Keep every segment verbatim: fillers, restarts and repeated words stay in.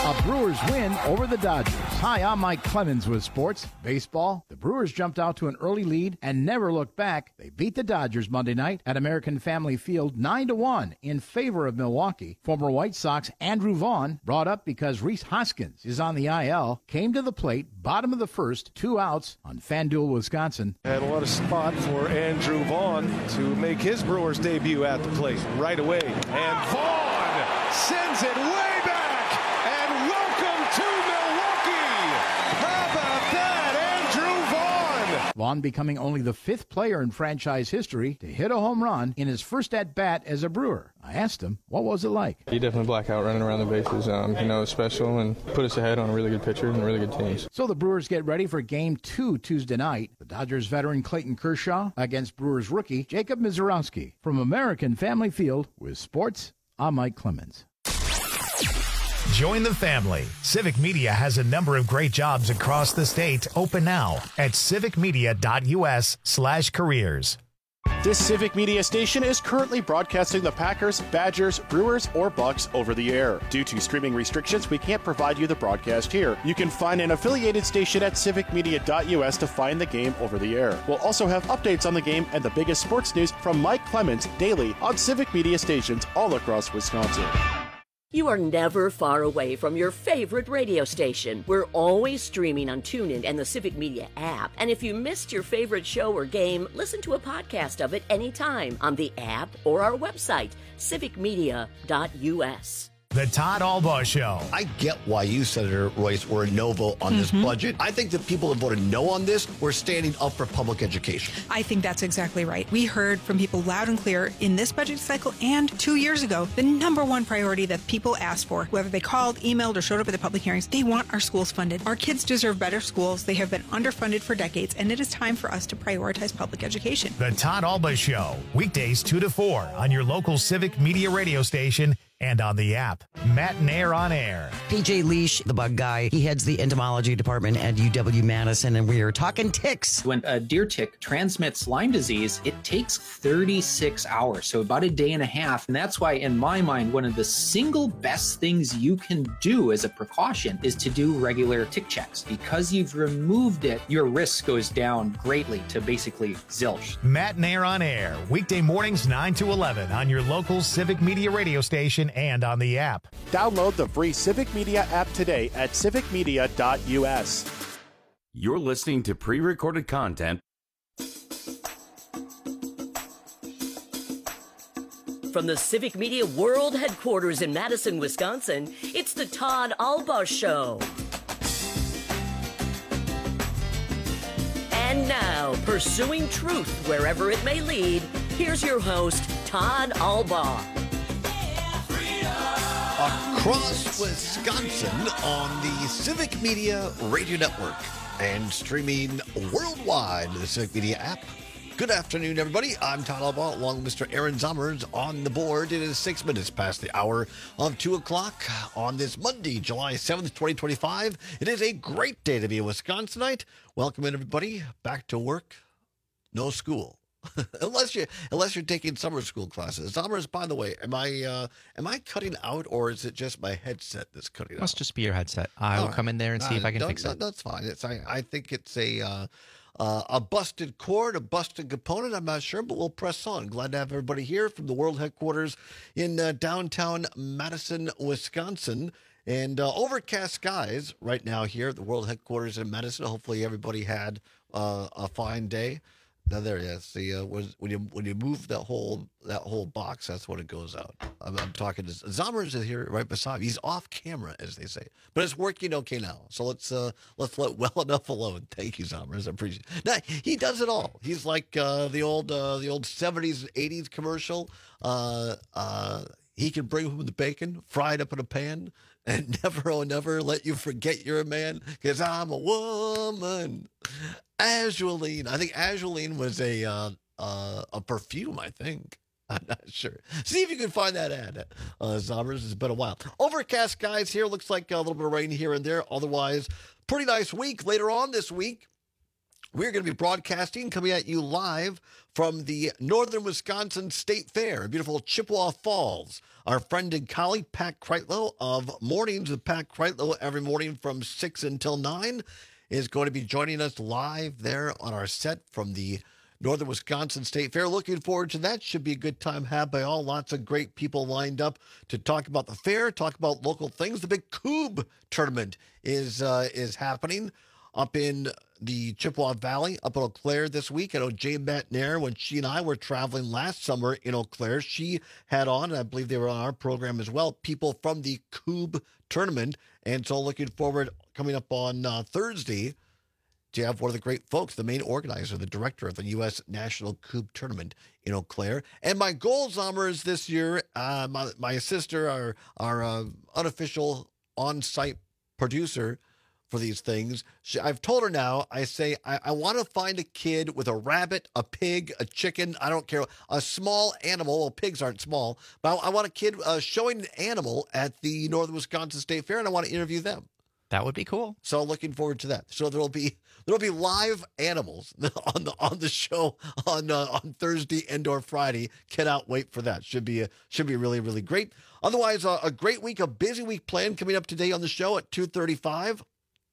A Brewers win over the Dodgers. Hi, I'm Mike Clemens with sports. Baseball, the Brewers jumped out to an early lead and never looked back. They beat the Dodgers Monday night at American Family Field nine to one in favor of Milwaukee. Former White Sox Andrew Vaughn, brought up because Rhys Hoskins is on the I L, came to the plate, bottom of the first, two outs on FanDuel, Wisconsin. Had what a spot for Andrew Vaughn to make his Brewers debut at the plate right away. And Vaughn sends it way back, and welcome to Milwaukee. How about that, Andrew Vaughn? Vaughn becoming only the fifth player in franchise history to hit a home run in his first at-bat as a Brewer. I asked him, what was it like? He definitely blacked out running around the bases. Um, you know, it was special and put us ahead on a really good pitcher and really good teams. So the Brewers get ready for Game two Tuesday night. The Dodgers veteran Clayton Kershaw against Brewers rookie Jacob Misiorowski. From American Family Field with sports, I'm Mike Clemens. Join the family. Civic Media has a number of great jobs across the state open now at civicmedia.us slash careers. This Civic Media station is currently broadcasting the Packers, Badgers, Brewers, or Bucks over the air. Due to streaming restrictions, we can't provide you the broadcast here. You can find an affiliated station at civicmedia.us to find the game over the air. We'll also have updates on the game and the biggest sports news from Mike Clemens daily on Civic Media stations all across Wisconsin. You are never far away from your favorite radio station. We're always streaming on TuneIn and the Civic Media app. And if you missed your favorite show or game, listen to a podcast of it anytime on the app or our website, civic media dot u s. The Todd Albaugh Show. I get why you, Senator Royce, were a no vote on this Mm-hmm. budget. I think the people that voted no on this were standing up for public education. I think that's exactly right. We heard from people loud and clear in this budget cycle and two years ago, the number one priority that people asked for, whether they called, emailed, or showed up at the public hearings, they want our schools funded. Our kids deserve better schools. They have been underfunded for decades, and it is time for us to prioritize public education. The Todd Albaugh Show. Weekdays two to four on your local Civic Media radio station and on the app. Matt Nair on air. P J Leash, the bug guy, he heads the entomology department at U W Madison, and we are talking ticks. When a deer tick transmits Lyme disease, it takes thirty-six hours, so about a day and a half. And that's why, in my mind, one of the single best things you can do as a precaution is to do regular tick checks. Because you've removed it, your risk goes down greatly to basically zilch. Matt Nair on air. Weekday mornings nine to eleven on your local Civic Media radio station and on the app. Download the free Civic Media app today at civic media dot u s. You're listening to pre-recorded content From the Civic Media World Headquarters in Madison, Wisconsin, it's the Todd Albaugh Show. And now, pursuing truth wherever it may lead, here's your host, Todd Albaugh. Across Wisconsin on the Civic Media Radio Network and streaming worldwide the Civic Media app. Good afternoon, everybody. I'm Todd Albaugh, along with Mister Aaron Zummers on the board. It is six minutes past the hour of two o'clock on this Monday, July seventh, twenty twenty-five. It is a great day to be a Wisconsinite. Welcome in, everybody. Back to work. No school. unless you unless you're taking summer school classes. Zummers, by the way, am I uh, am I cutting out, or is it just my headset that's cutting out? Must just be your headset. I will right. come in there and see uh, if I can no, fix no, it. That's fine. It's I, I think it's a uh, uh, a busted cord, a busted component. I'm not sure, but we'll press on. Glad to have everybody here from the world headquarters in uh, downtown Madison, Wisconsin. And uh, overcast skies right now here at the world headquarters in Madison. Hopefully everybody had uh, a fine day. Now there it is. See, uh, was, when you when you move that whole that whole box, that's when it goes out. I'm, I'm talking to Zommers is here right beside me. He's off camera, as they say, but it's working okay now. So let's uh, let's let well enough alone. Thank you, Zommers. I appreciate it. Now, he does it all. He's like uh, the old uh, the old seventies and eighties commercial. Uh, uh, he can bring home the bacon fried up in a pan, and never, oh, never let you forget you're a man, because I'm a woman. Azuline. I think Azuline was a uh, uh, a perfume, I think. I'm not sure. See if you can find that ad. Uh, Zommers, it's been a while. Overcast skies here. Looks like a little bit of rain here and there. Otherwise, pretty nice week. Later on this week, We're going to be broadcasting, coming at you live from the Northern Wisconsin State Fair, beautiful Chippewa Falls. Our friend and colleague, Pat Kreitlow of Mornings with Pat Kreitlow every morning from six until nine, is going to be joining us live there on our set from the Northern Wisconsin State Fair. Looking forward to that. Should be a good time had by all. Lots of great people lined up to talk about the fair, talk about local things. The big Coob tournament is uh, is happening up in the Chippewa Valley, up in Eau Claire this week. I know Jay Matnair, when she and I were traveling last summer in Eau Claire, she had on, and I believe they were on our program as well, people from the Coob tournament. And so looking forward, coming up on uh, Thursday, to have one of the great folks, the main organizer, the director of the U S National Coob Tournament in Eau Claire. And my goal, Zommers, this year, uh, my, my sister, our, our uh, unofficial on-site producer for these things, she, I've told her now, I say, I, I want to find a kid with a rabbit, a pig, a chicken, I don't care, a small animal. Well, pigs aren't small, but I, I want a kid uh, showing an animal at the Northern Wisconsin State Fair, and I want to interview them. That would be cool. So looking forward to that. So there'll be there'll be live animals on the on the show on uh, on Thursday and or Friday. Cannot wait for that. Should be a, should be really really great. Otherwise, uh, a great week, a busy week planned coming up today on the show at two thirty-five.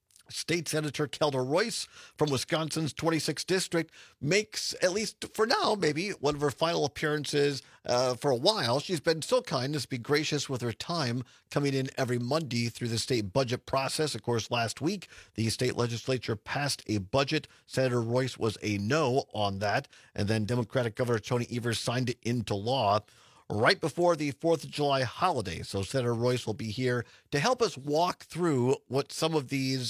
State Senator Kelda Royce from Wisconsin's twenty-sixth District makes, at least for now, maybe one of her final appearances uh, for a while. She's been so kind as to be gracious with her time, coming in every Monday through the state budget process. Of course, last week, the state legislature passed a budget. Senator Royce was a no on that. And then Democratic Governor Tony Evers signed it into law right before the fourth of July holiday. So Senator Royce will be here to help us walk through what some of these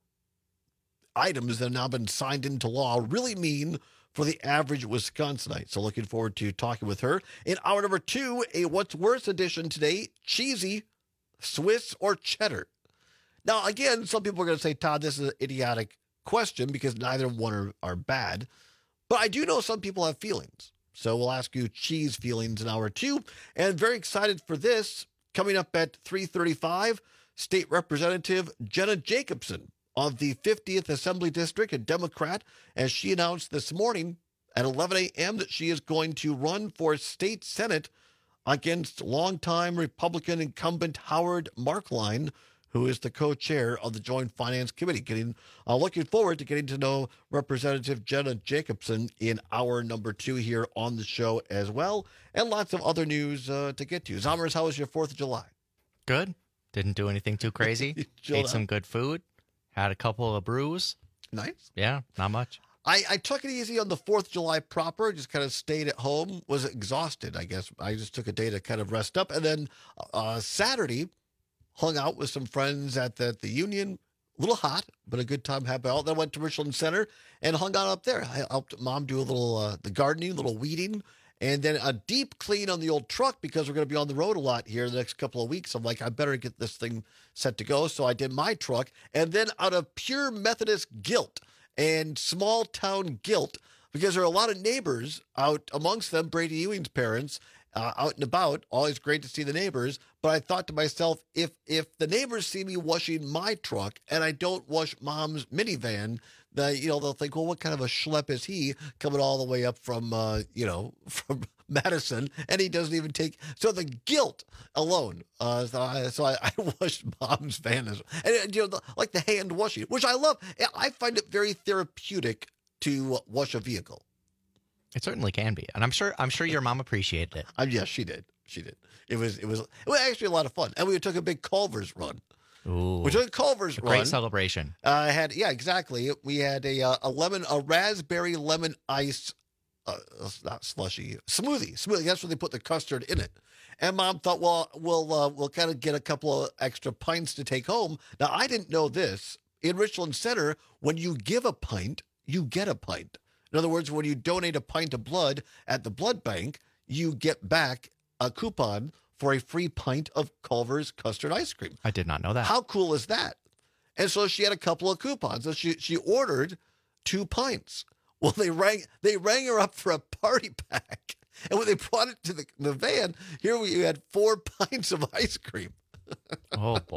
items that have now been signed into law really mean for the average Wisconsinite. So looking forward to talking with her. In hour number two, a What's Worse edition today, cheesy, Swiss, or cheddar. Now, again, some people are going to say, Todd, this is an idiotic question because neither one are, are bad. But I do know some people have feelings. So we'll ask you cheese feelings in hour two. And very excited for this. Coming up at three thirty-five, State Representative Jenna Jacobson of the fiftieth Assembly District, a Democrat, as she announced this morning at eleven a.m. that she is going to run for state Senate against longtime Republican incumbent Howard Markline, who is the co-chair of the Joint Finance Committee. Getting, uh, looking forward to getting to know Representative Jenna Jacobson in hour number two here on the show as well, and lots of other news uh, to get to. Zommers, how was your fourth of July? Good. Didn't do anything too crazy. Ate out. Some good food. Had a couple of brews. Nice. Yeah, not much. I, I took it easy on the fourth of July proper, just kind of stayed at home, was exhausted, I guess. I just took a day to kind of rest up. And then uh, Saturday, hung out with some friends at the, the Union. A little hot, but a good time had by all. Then went to Richland Center and hung out up there. I helped Mom do a little uh, the gardening, a little weeding, and then a deep clean on the old truck because we're going to be on the road a lot here the next couple of weeks. I'm like, I better get this thing set to go. So I did my truck. And then out of pure Methodist guilt and small town guilt, because there are a lot of neighbors out amongst them, Brady Ewing's parents, uh, out and about. Always great to see the neighbors. But I thought to myself, if if the neighbors see me washing my truck and I don't wash Mom's minivan, the, you know, they'll think, well, what kind of a schlep is he coming all the way up from, uh, you know, from Madison, and he doesn't even take, so the guilt alone. Uh, so I, so I, I washed Mom's van, as, and you know, the, like the hand washing, which I love. I find it very therapeutic to wash a vehicle. It certainly can be, and I'm sure I'm sure your mom appreciated it. Um, yes, she did. She did. It was it was it was actually a lot of fun, and we took a big Culver's run. Ooh, we took a Culver's a run. Great celebration. I uh, had yeah, exactly. We had a uh, a lemon, a raspberry lemon ice, uh, not slushy smoothie. Smoothie. That's where they put the custard in it. And Mom thought, well, we'll uh, we'll kind of get a couple of extra pints to take home. Now I didn't know this. In Richland Center, when you give a pint, you get a pint. In other words, when you donate a pint of blood at the blood bank, you get back a coupon for a free pint of Culver's custard ice cream. I did not know that. How cool is that? And so she had a couple of coupons. So she she ordered two pints. Well, they rang they rang her up for a party pack. And when they brought it to the, the van, here we had four pints of ice cream. Oh, boy.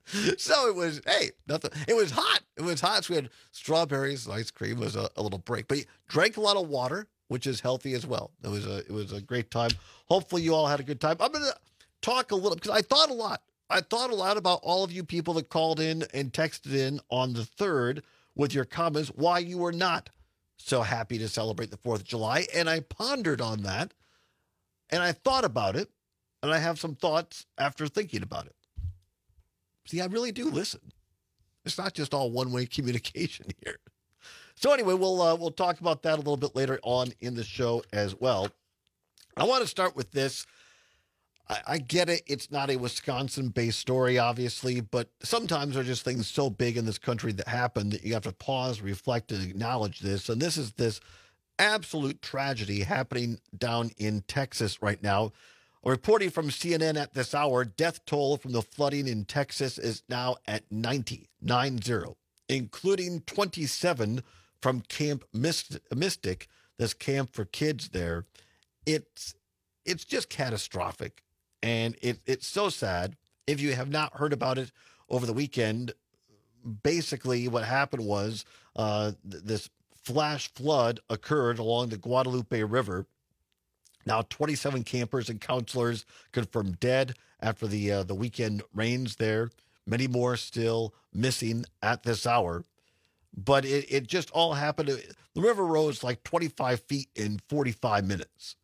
So it was, hey, nothing. It was hot. It was hot. So we had strawberries, ice cream was a, a little break. But drank a lot of water, which is healthy as well. It was a it was a great time. Hopefully you all had a good time. I'm going to talk a little, because I thought a lot. I thought a lot about all of you people that called in and texted in on the third with your comments, why you were not so happy to celebrate the fourth of July. And I pondered on that, and I thought about it, and I have some thoughts after thinking about it. See, I really do listen. It's not just all one-way communication here. So anyway, we'll uh, we'll talk about that a little bit later on in the show as well. I want to start with this. I, I get it. It's not a Wisconsin-based story, obviously, but sometimes there are just things so big in this country that happen that you have to pause, reflect, and acknowledge this. And this is this absolute tragedy happening down in Texas right now. Reporting from C N N at this hour, death toll from the flooding in Texas is now at ninety, nine zero, including twenty-seven from Camp Mystic, this camp for kids there. It's it's just catastrophic, and it, it's so sad. If you have not heard about it over the weekend, basically what happened was uh, th- this flash flood occurred along the Guadalupe River. Now, twenty-seven campers and counselors confirmed dead after the uh, the weekend rains there. Many more still missing at this hour. But it, it just all happened. The river rose like twenty-five feet in forty-five minutes.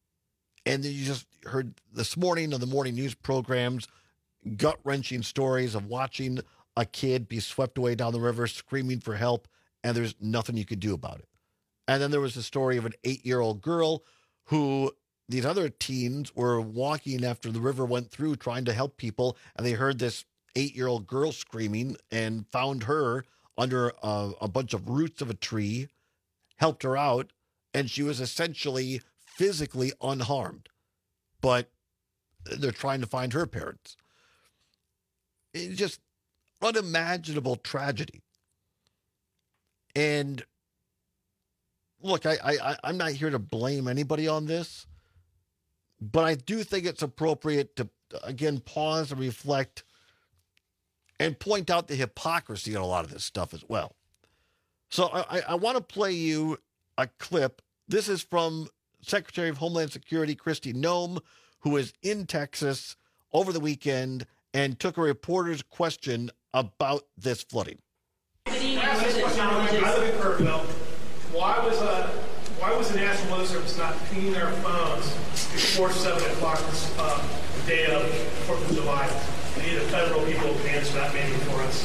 And then you just heard this morning on the morning news programs, gut-wrenching stories of watching a kid be swept away down the river, screaming for help, and there's nothing you could do about it. And then there was the story of an eight-year-old girl who these other teens were walking after the river went through trying to help people, and they heard this eight-year-old girl screaming and found her under a, a bunch of roots of a tree, helped her out, and she was essentially physically unharmed. But they're trying to find her parents. It's just unimaginable tragedy. And look, I, I, I'm not here to blame anybody on this, but I do think it's appropriate to, again, pause and reflect and point out the hypocrisy in a lot of this stuff as well. So I, I want to play you a clip. This is from Secretary of Homeland Security Kristi Noem, who was in Texas over the weekend and took a reporter's question about this flooding. I live in Kirkville. Why was uh, why was the National Weather Service not pinging their phones before seven o'clock uh, the day of Fourth of July? We need the federal people to answer that maybe for us.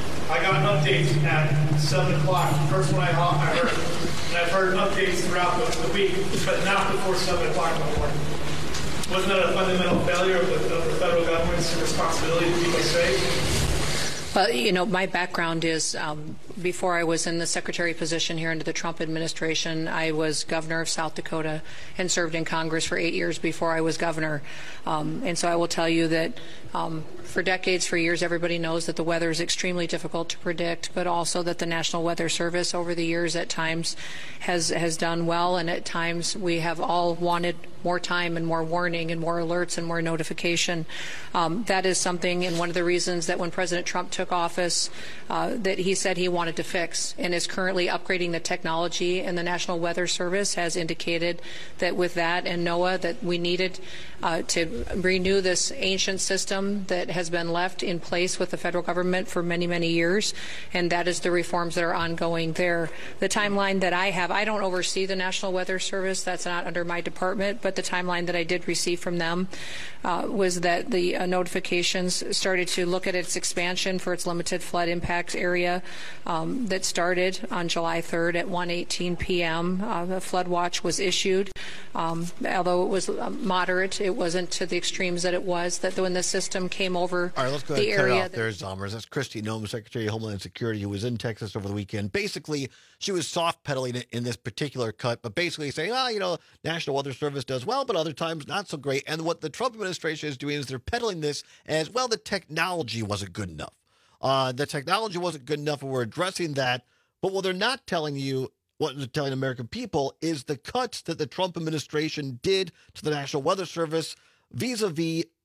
I got updates at seven o'clock. First one I heard, and I've heard updates throughout the, the week, but not before seven o'clock in the morning. Wasn't that a fundamental failure of the, of the federal government's responsibility to keep us safe? Well, you know, my background is um, before I was in the secretary position here under the Trump administration, I was governor of South Dakota and served in Congress for eight years before I was governor. Um, and so I will tell you that um, for decades, for years, everybody knows that the weather is extremely difficult to predict, but also that the National Weather Service over the years at times has, has done well, and at times we have all wanted more time and more warning and more alerts and more notification. Um, that is something, and one of the reasons that when President Trump took office, uh, that he said he wanted to fix, and is currently upgrading the technology. And the National Weather Service has indicated that with that and NOAA that we needed uh, to renew this ancient system that has been left in place with the federal government for many, many years, and that is the reforms that are ongoing there. The timeline that I have, I don't oversee the National Weather Service. That's not under my department, but the timeline that I did receive from them uh, was that the uh, notifications started to look at its expansion for its limited flood impact area um, that started on July third at one eighteen p m Uh, the flood watch was issued. Um, although it was uh, moderate, it wasn't to the extremes that it was, that when the system came over All right, let's go ahead the and cut area. off there, Zomers. That's Kristi Noem, Secretary of Homeland Security, who was in Texas over the weekend. Basically, she was soft pedaling it in this particular cut, but basically saying, oh, you know, National Weather Service does well, but other times not so great. And what the Trump administration is doing is they're peddling this as, well, the technology wasn't good enough. Uh, the technology wasn't good enough, and we're addressing that. But what they're not telling you, what they're telling American people, is the cuts that the Trump administration did to the National Weather Service vis-a-vis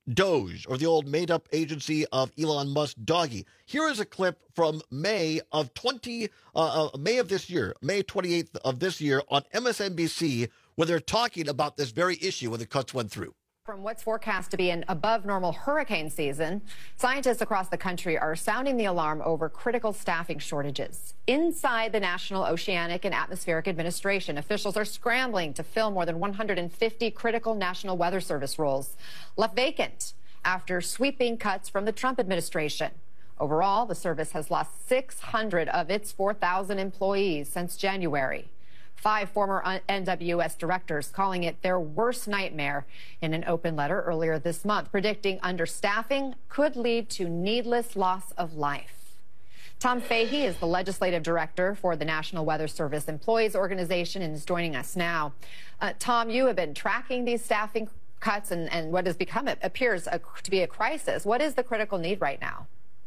Doge, or the old made-up agency of Elon Musk, Doggy. Here is a clip from May of twenty uh, uh, May of this year, May twenty-eighth of this year, on M S N B C, where they're talking about this very issue when the cuts went through. From what's forecast to be an above-normal hurricane season, scientists across the country are sounding the alarm over critical staffing shortages. Inside the National Oceanic and Atmospheric Administration, officials are scrambling to fill more than one hundred fifty critical National Weather Service roles left vacant after sweeping cuts from the Trump administration. Overall, the service has lost six hundred of its four thousand employees since January. Five former N W S directors calling it their worst nightmare in an open letter earlier this month, predicting understaffing could lead to needless loss of life. Tom Fahey is the legislative director for the National Weather Service Employees Organization and is joining us now. Uh, Tom, you have been tracking these staffing cuts and, and what has become, it appears a, to be a crisis. What is the critical need right now?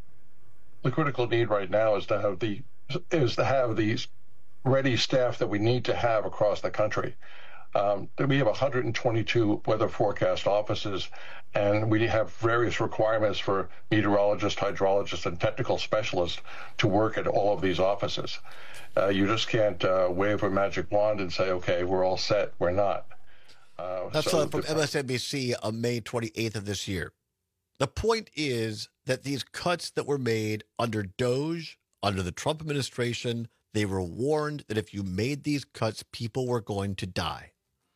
The critical need right now is to have the is to have these ready staff that we need to have across the country. Um, we have one hundred twenty-two weather forecast offices, and we have various requirements for meteorologists, hydrologists, and technical specialists to work at all of these offices. Uh, you just can't uh, wave a magic wand and say, okay, we're all set. We're not. Uh, That's so uh, from M S N B C on May twenty-eighth of this year. The point is that these cuts that were made under Doge, under the Trump administration, they were warned that if you made these cuts, people were going to die.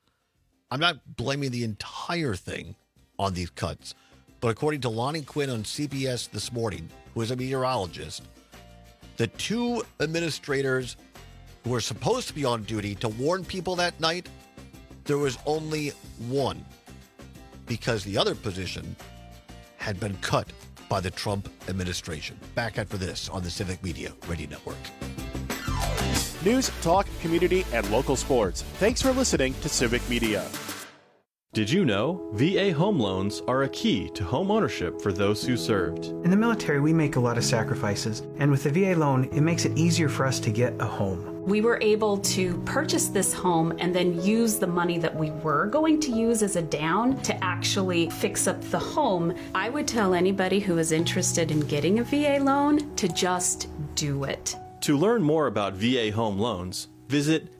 I'm not blaming the entire thing on these cuts, but according to Lonnie Quinn on C B S this morning, who is a meteorologist, the two administrators who were supposed to be on duty to warn people that night, there was only one, because the other position had been cut by the Trump administration. Back after this on the Civic Media Radio Network. News, talk, community, and local sports. Thanks for listening to Civic Media. Did you know V A home loans are a key to home ownership for those who served? In the military, we make a lot of sacrifices, and with the V A loan, it makes it easier for us to get a home. We were able to purchase this home and then use the money that we were going to use as a down to actually fix up the home. I would tell anybody who is interested in getting a V A loan to just do it. To learn more about V A home loans, visit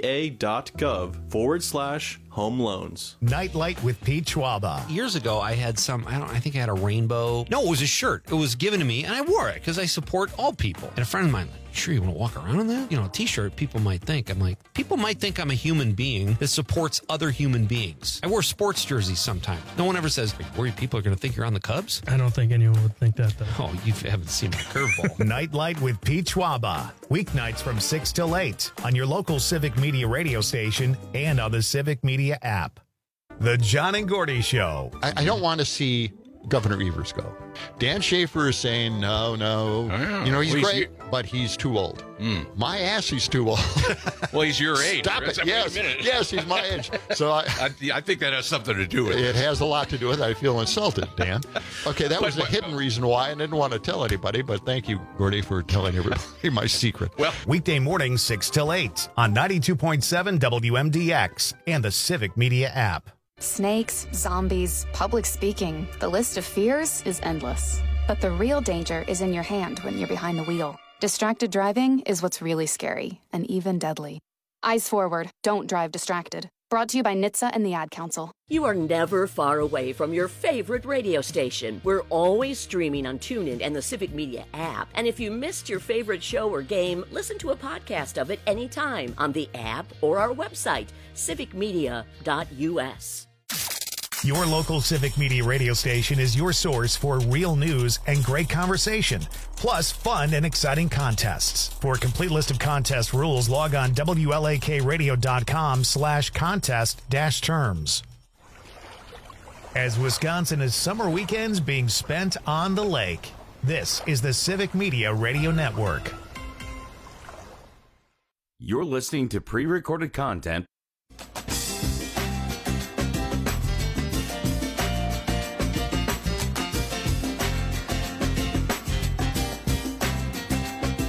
va.gov forward slash home loans. Nightlight with Pete Schwaba. Years ago, I had some, I don't, I think I had a rainbow. No, it was a shirt. It was given to me, and I wore it because I support all people. And a friend of mine, like, sure you want to walk around in that? You know, a t-shirt, people might think. I'm like, people might think I'm a human being that supports other human beings. I wear sports jerseys sometimes. No one ever says, like, worried people are going to think you're on the Cubs? I don't think anyone would think that, though. Oh, you haven't seen my curveball. Nightlight with Pete Schwaba. Weeknights from six till eight on your local Civic Media radio station and on the Civic Media app. The John and Gordy Show. I, I don't want to see Governor Evers go. Dan Schaefer is saying, no, no. Oh, yeah. You know, he's well, great, he's, but he's too old. Mm. My ass, he's too old. Well, he's your age. Stop it. Yes, yes, he's my age. So I, I, I think that has something to do with it. It has a lot to do with it. I feel insulted, Dan. Okay, that was but, a hidden reason why I didn't want to tell anybody, but thank you, Gordy, for telling everybody my secret. Well, weekday mornings, six till eight on ninety-two point seven W M D X and the Civic Media app. Snakes, zombies, public speaking. The list of fears is endless. But the real danger is in your hand when you're behind the wheel. Distracted driving is what's really scary and even deadly. Eyes forward. Don't drive distracted. Brought to you by N H T S A and the Ad Council. You are never far away from your favorite radio station. We're always streaming on TuneIn and the Civic Media app. And if you missed your favorite show or game, listen to a podcast of it anytime on the app or our website, civic media dot U S. Your local Civic Media radio station is your source for real news and great conversation, plus fun and exciting contests. For a complete list of contest rules, log on W L A K radio dot com slash contest dash terms. As Wisconsin is summer weekends being spent on the lake, this is the Civic Media Radio Network. You're listening to pre-recorded content.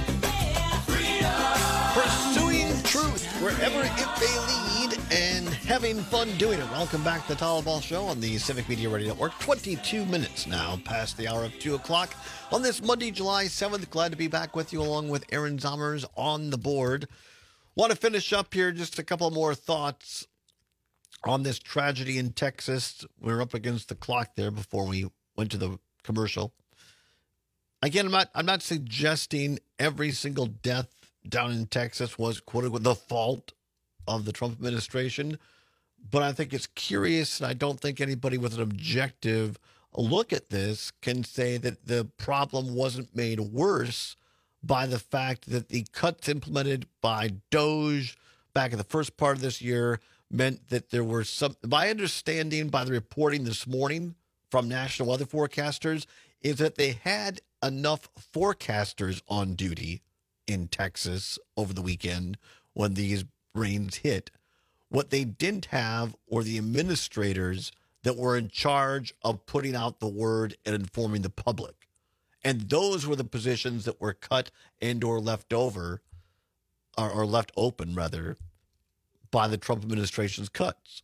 Wherever it may lead, and having fun doing it. Welcome back to the Tyler Ball Show on the Civic Media Radio Network. twenty-two minutes now past the hour of two o'clock on this Monday, July seventh. Glad to be back with you along with Aaron Zommers on the board. Want to finish up here, just a couple more thoughts on this tragedy in Texas. We're up against the clock there before we went to the commercial. Again, I'm not, I'm not suggesting every single death down in Texas was, quote unquote, the fault of the Trump administration, but I think it's curious, and I don't think anybody with an objective look at this can say that the problem wasn't made worse by the fact that the cuts implemented by DOGE back in the first part of this year meant that there were some, my understanding by the reporting this morning from national weather forecasters is that they had enough forecasters on duty in Texas over the weekend when these rains hit. What they didn't have were the administrators that were in charge of putting out the word and informing the public. And those were the positions that were cut and or left over, or, or left open, rather, by the Trump administration's cuts.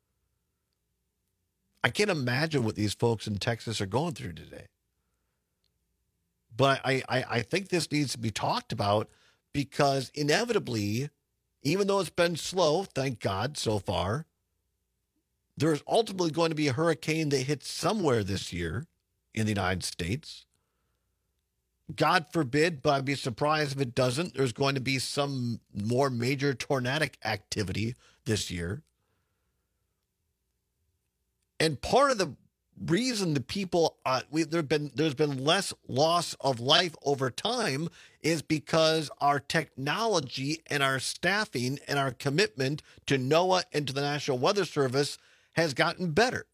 I can't imagine what these folks in Texas are going through today. But I, I, I think this needs to be talked about because inevitably, even though it's been slow, thank God so far, there's ultimately going to be a hurricane that hits somewhere this year in the United States. God forbid, but I'd be surprised if it doesn't. There's going to be some more major tornadic activity this year. And part of the reason the people, uh, we, there've been, there's been less loss of life over time is because our technology and our staffing and our commitment to NOAA and to the National Weather Service has gotten better.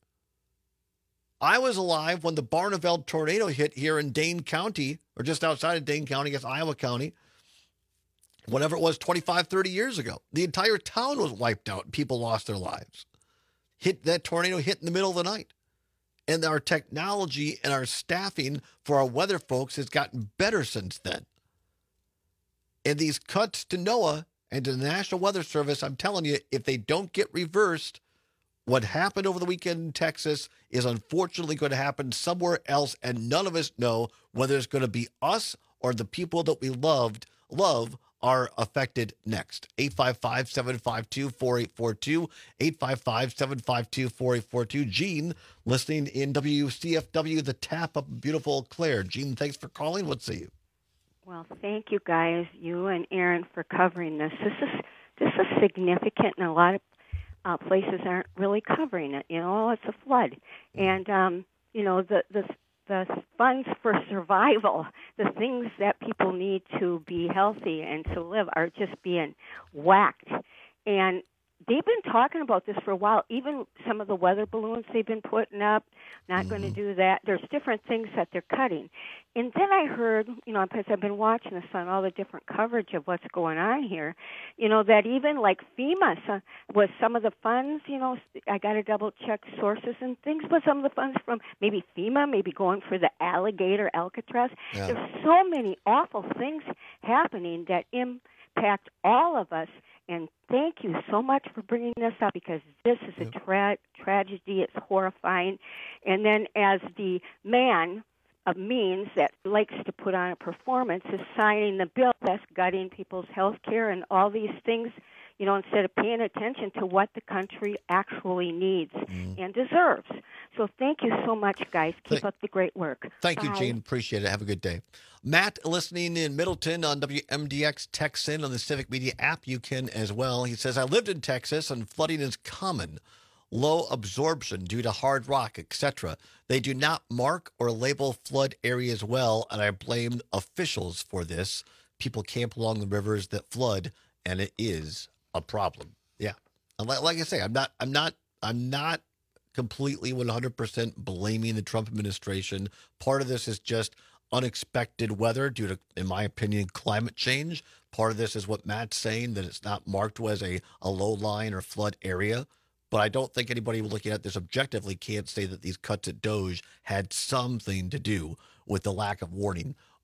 I was alive when the Barneveld tornado hit here in Dane County, or just outside of Dane County, I guess Iowa County, whatever it was, twenty-five, thirty years ago. The entire town was wiped out. People lost their lives. Hit that tornado hit in the middle of the night. And our technology and our staffing for our weather folks has gotten better since then. And these cuts to NOAA and to the National Weather Service, I'm telling you, if they don't get reversed, what happened over the weekend in Texas is unfortunately going to happen somewhere else, and none of us know whether it's going to be us or the people that we loved love are affected next. eight five five, seven five two, four eight four two, eight five five, seven five two, four eight four two. Gene, listening in W C F W, the tap up beautiful Claire. Gene, thanks for calling. What say you? Well, thank you guys, you and Aaron, for covering this. This is this is significant, and a lot of uh, places aren't really covering it. You know, it's a flood, and um, you know the the. the funds for survival, the things that people need to be healthy and to live are just being whacked. And they've been talking about this for a while. Even some of the weather balloons they've been putting up, not mm-hmm. going to do that. There's different things that they're cutting. And then I heard, you know, because I've been watching this on all the different coverage of what's going on here, you know, that even like FEMA so, was some of the funds, you know, I got to double check sources and things, but some of the funds from maybe FEMA, maybe going for the alligator Alcatraz. Yeah. There's so many awful things happening that impact all of us. And thank you so much for bringing this up because this is a tra- tragedy. It's horrifying. And then as the man of means that likes to put on a performance is signing the bill that's gutting people's health care and all these things, you know, instead of paying attention to what the country actually needs mm. and deserves. So thank you so much, guys. Keep Th- up the great work. Thank Bye. you, Gene. Appreciate it. Have a good day. Matt, listening in Middleton on W M D X, text in on the Civic Media app. You can as well. He says, I lived in Texas and flooding is common. Low absorption due to hard rock, et cetera. They do not mark or label flood areas well, and I blame officials for this. People camp along the rivers that flood, and it is a problem. Yeah. And like, like I say, I'm not, I'm not, I'm not completely one hundred percent blaming the Trump administration. Part of this is just unexpected weather due to, in my opinion, climate change. Part of this is what Matt's saying, that it's not marked as a, a low line or flood area. But I don't think anybody looking at this objectively can't say that these cuts at DOGE had something to do with the lack of warning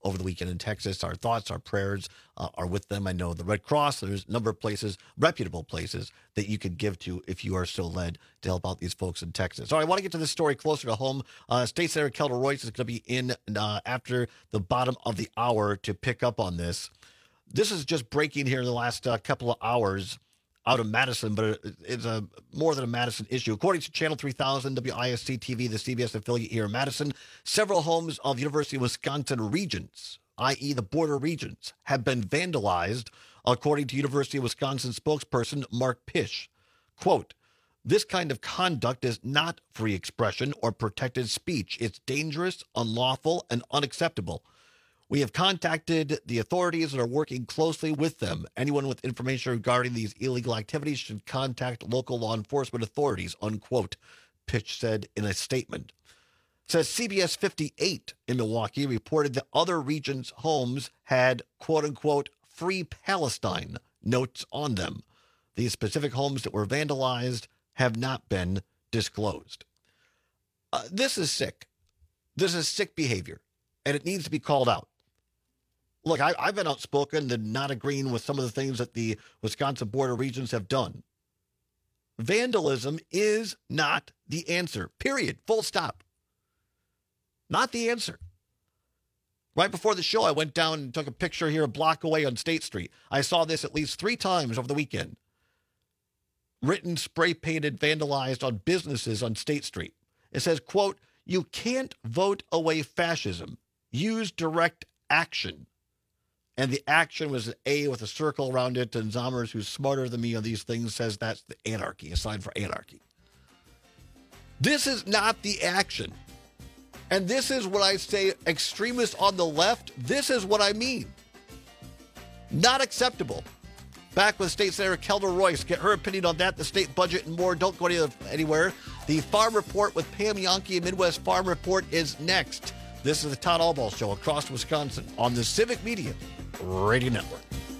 over the weekend in Texas. Our thoughts, our prayers uh, are with them. I know the Red Cross, there's a number of places, reputable places, that you could give to if you are so led to help out these folks in Texas. All right, I want to get to this story closer to home. Uh, State Senator Kelda Royce is going to be in uh, after the bottom of the hour to pick up on this. This is just breaking here in the last uh, couple of hours out of Madison, but it's a more than a Madison issue. According to Channel three thousand, W I S C T V, the C B S affiliate here in Madison, several homes of University of Wisconsin Regents, that is the border regions, have been vandalized, according to University of Wisconsin spokesperson Mark Pish. Quote, "This kind of conduct is not free expression or protected speech. It's dangerous, unlawful, and unacceptable. We have contacted the authorities and are working closely with them. Anyone with information regarding these illegal activities should contact local law enforcement authorities," unquote, Pitch said in a statement. Says C B S fifty-eight in Milwaukee reported that other regions' homes had, quote-unquote, "Free Palestine" notes on them. These specific homes that were vandalized have not been disclosed. Uh, this is sick. This is sick behavior, and it needs to be called out. Look, I, I've been outspoken and not agreeing with some of the things that the Wisconsin border regions have done. Vandalism is not the answer, period, full stop. Not the answer. Right before the show, I went down and took a picture here a block away on State Street. I saw this at least three times over the weekend. Written, spray-painted, vandalized on businesses on State Street. It says, quote, "You can't vote away fascism. Use direct action." And the action was an A with a circle around it, and Zommers, who's smarter than me on these things, says that's the anarchy, a sign for anarchy. This is not the action. And this is what I say, extremists on the left, this is what I mean. Not acceptable. Back with State Senator Kelda Royce. Get her opinion on that, the state budget, and more. Don't go anywhere. The Farm Report with Pam Yonke and Midwest Farm Report is next. This is the Todd Albaugh Show across Wisconsin on the Civic Media Radio Network.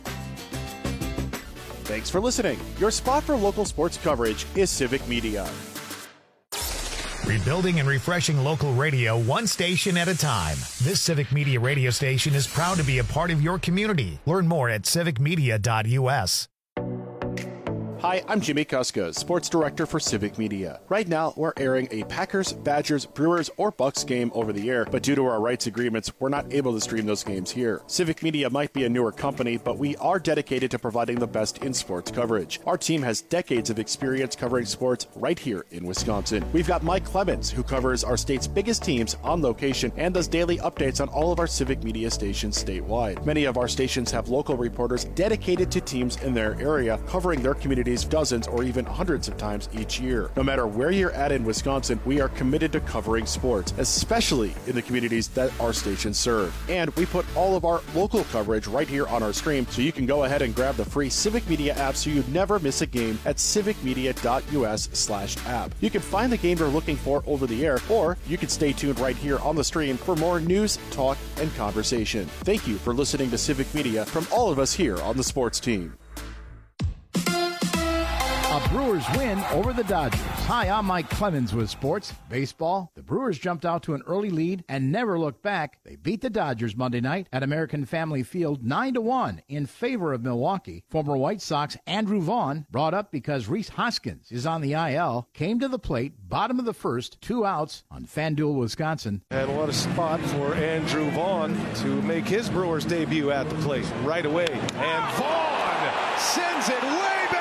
Thanks for listening. Your spot for local sports coverage is Civic Media. Rebuilding and refreshing local radio one station at a time. This Civic Media radio station is proud to be a part of your community. Learn more at civic media dot u s. Hi, I'm Jimmy Kuska, Sports Director for Civic Media. Right now, we're airing a Packers, Badgers, Brewers, or Bucks game over the air, but due to our rights agreements, we're not able to stream those games here. Civic Media might be a newer company, but we are dedicated to providing the best in sports coverage. Our team has decades of experience covering sports right here in Wisconsin. We've got Mike Clemens, who covers our state's biggest teams on location and does daily updates on all of our Civic Media stations statewide. Many of our stations have local reporters dedicated to teams in their area, covering their communities dozens or even hundreds of times each year. No matter where you're at in Wisconsin, we are committed to covering sports, especially in the communities that our stations serve. And we put all of our local coverage right here on our stream, so you can go ahead and grab the free Civic Media app so you never miss a game at civic media dot u s slash app. You can find the game you're looking for over the air, or you can stay tuned right here on the stream for more news, talk, and conversation. Thank you for listening to Civic Media from all of us here on the sports team. A Brewers win over the Dodgers. Hi, I'm Mike Clemens with Sports Baseball. The Brewers jumped out to an early lead and never looked back. They beat the Dodgers Monday night at American Family Field nine to one in favor of Milwaukee. Former White Sox Andrew Vaughn, brought up because Rhys Hoskins is on the I L, came to the plate, bottom of the first, two outs on FanDuel, Wisconsin. And what a spot for Andrew Vaughn to make his Brewers debut at the plate right away. And Vaughn sends it way back.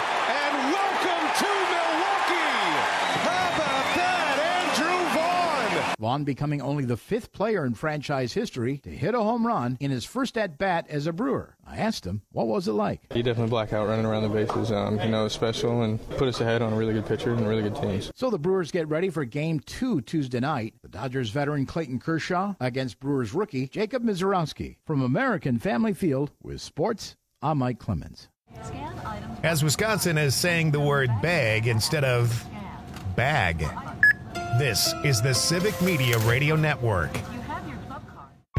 Vaughn becoming only the fifth player in franchise history to hit a home run in his first at-bat as a Brewer. I asked him, what was it like? He definitely blacked out running around the bases. Um, you know, it was special and put us ahead on a really good pitcher and really good teams. So the Brewers get ready for Game two Tuesday night. The Dodgers veteran Clayton Kershaw against Brewers rookie Jacob Misiorowski. From American Family Field with Sports, I'm Mike Clemens. As Wisconsin is saying the word bag instead of bag. This is the Civic Media Radio Network.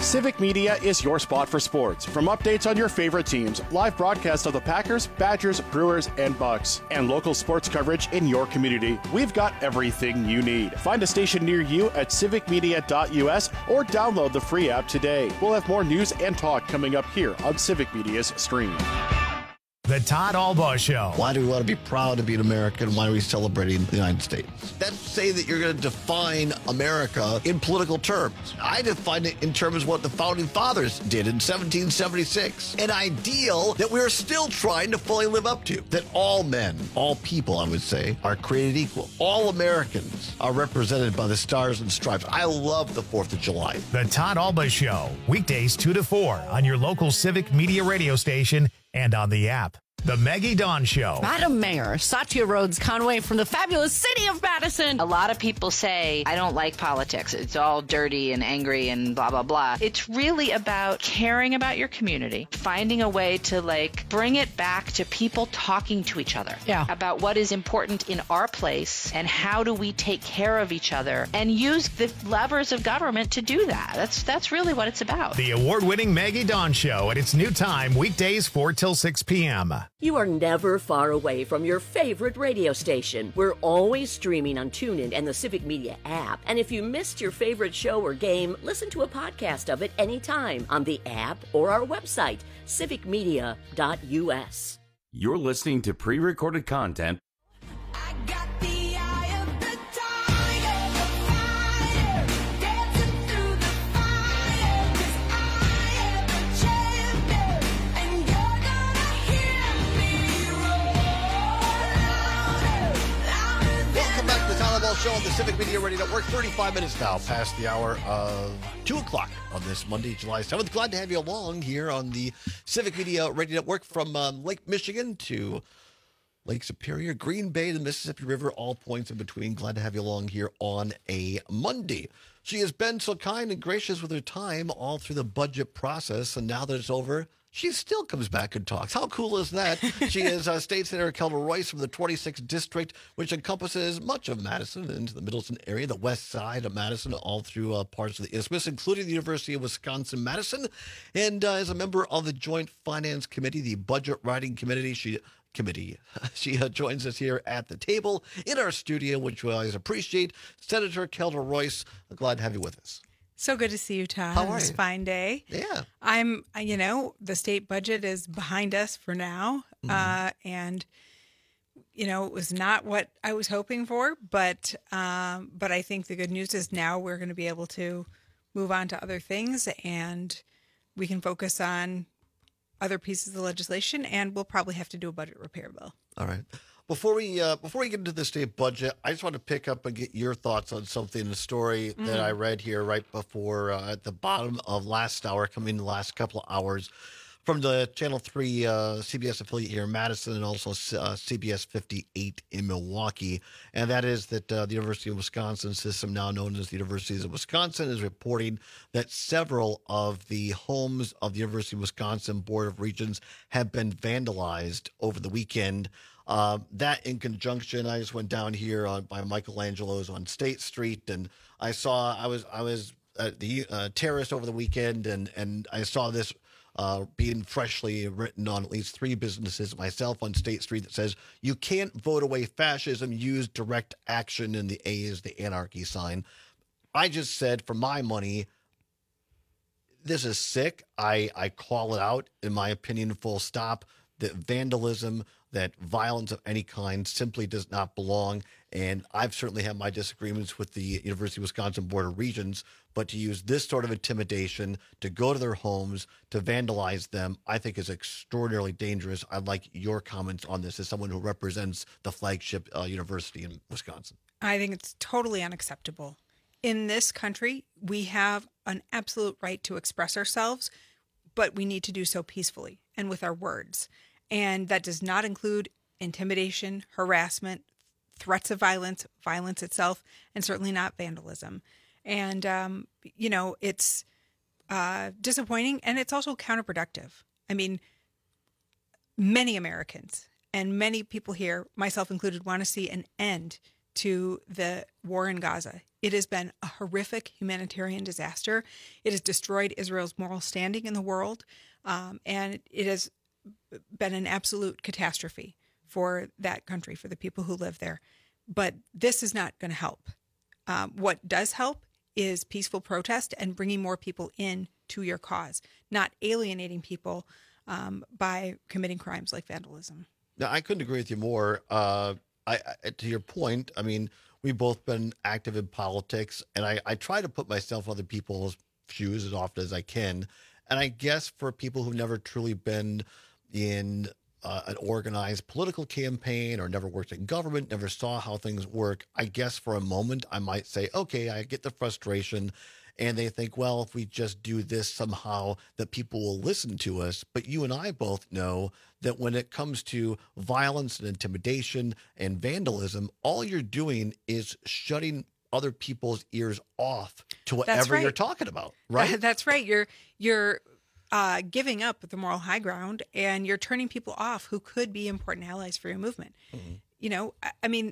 Civic Media is your spot for sports. From updates on your favorite teams, live broadcasts of the Packers, Badgers, Brewers, and Bucks, and local sports coverage in your community, we've got everything you need. Find a station near you at civic media dot u s or download the free app today. We'll have more news and talk coming up here on Civic Media's stream. The Todd Albaugh Show. Why do we want to be proud to be an American? Why are we celebrating the United States? That's say that you're going to define America in political terms. I define it in terms of what the Founding Fathers did in seventeen seventy-six. An ideal that we're still trying to fully live up to. That all men, all people, I would say, are created equal. All Americans are represented by the stars and stripes. I love the fourth of July. The Todd Albaugh Show. Weekdays two to four on your local Civic Media radio station and on the app. The Maggie Dawn Show. Madam Mayor, Satya Rhodes Conway from the fabulous city of Madison. A lot of people say, I don't like politics. It's all dirty and angry and blah, blah, blah. It's really about caring about your community, finding a way to, like, bring it back to people talking to each other. Yeah. About what is important in our place and how do we take care of each other and use the levers of government to do that. That's, that's really what it's about. The award-winning Maggie Dawn Show at its new time, weekdays four till six p.m. You are never far away from your favorite radio station. We're always streaming on TuneIn and the Civic Media app. And if you missed your favorite show or game, listen to a podcast of it anytime on the app or our website, civic media dot u s. You're listening to pre-recorded content. Show on the Civic Media Radio Network. thirty-five minutes now past the hour of two o'clock on this Monday, July seventh. Glad to have you along here on the Civic Media Radio Network from um, Lake Michigan to Lake Superior, Green Bay, the Mississippi River, all points in between. Glad to have you along here on a Monday. She has been so kind and gracious with her time all through the budget process, and now that it's over, she still comes back and talks. How cool is that? She is uh, State Senator Kelda Royce from the twenty-sixth District, which encompasses much of Madison into the Middleton area, the west side of Madison, all through uh, parts of the Isthmus, including the University of Wisconsin-Madison. And uh, as a member of the Joint Finance Committee, the Budget Writing Committee, she... Committee. She uh, joins us here at the table in our studio, which we always appreciate. Senator Kelda Royce, glad to have you with us. So good to see you, Todd. How are It's you? a fine day. Yeah. I'm, you know, the state budget is behind us for now. Mm-hmm. Uh, and, you know, it was not what I was hoping for, but, um, but I think the good news is now we're going to be able to move on to other things and we can focus on other pieces of legislation, and we'll probably have to do a budget repair bill. All right. Before we uh, before we get into the state budget, I just want to pick up and get your thoughts on something, a story Mm. that I read here right before uh, at the bottom of last hour, coming in the last couple of hours, from the Channel three uh, C B S affiliate here in Madison and also uh, C B S fifty-eight in Milwaukee. And that is that uh, the University of Wisconsin system, now known as the Universities of Wisconsin, is reporting that several of the homes of the University of Wisconsin Board of Regents have been vandalized over the weekend. Uh, that in conjunction, I just went down here on, by Michelangelo's on State Street, and I saw, I was I was at the uh, terrace over the weekend, and, and I saw this Uh, being freshly written on at least three businesses, myself on State Street, that says, you can't vote away fascism, use direct action, and the A is the anarchy sign. I just said, for my money, this is sick. I, I call it out, in my opinion, full stop, that vandalism, that violence of any kind simply does not belong. And I've certainly had my disagreements with the University of Wisconsin Board of Regents, but to use this sort of intimidation, to go to their homes, to vandalize them, I think is extraordinarily dangerous. I'd like your comments on this as someone who represents the flagship uh, university in Wisconsin. I think it's totally unacceptable. In this country, we have an absolute right to express ourselves, but we need to do so peacefully and with our words. And that does not include intimidation, harassment, threats of violence, violence itself, and certainly not vandalism. And, um, you know, it's uh, disappointing, and it's also counterproductive. I mean, many Americans and many people here, myself included, want to see an end to the war in Gaza. It has been a horrific humanitarian disaster. It has destroyed Israel's moral standing in the world, um, and it has been an absolute catastrophe for that country, for the people who live there. But this is not going to help. Um, what does help is peaceful protest and bringing more people in to your cause, not alienating people um, by committing crimes like vandalism. Now, I couldn't agree with you more. Uh, I, I, to your point, I mean, we've both been active in politics, and I, I try to put myself in other people's shoes as often as I can. And I guess for people who've never truly been in uh, an organized political campaign or never worked in government, never saw how things work, I guess for a moment I might say, okay, I get the frustration. And they think, well, if we just do this somehow, that people will listen to us. But you and I both know that when it comes to violence and intimidation and vandalism, all you're doing is shutting other people's ears off to whatever right. you're talking about, right? That's right. You're you're uh, giving up the moral high ground, and you're turning people off who could be important allies for your movement. Mm-hmm. You know, I, I mean,